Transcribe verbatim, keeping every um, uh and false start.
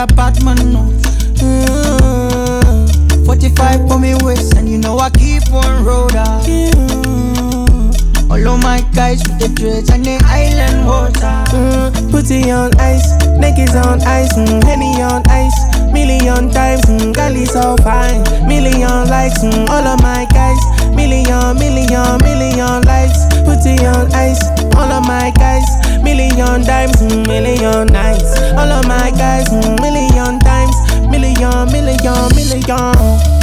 a bad man, no. Mm. forty-five for me waist, and you know I keep on road. Ah. Mm. All of my guys with the dreads and the island water. Mm. Putty on ice, Nikes on ice, mm. Henny on ice. Million times, mm. Gali so fine. Million likes, mm. all of my guys. Million, million, million likes. Putty on ice, all of my guys. Million times, mm. million nights. All of my guys, mm. million times. Million, million, million.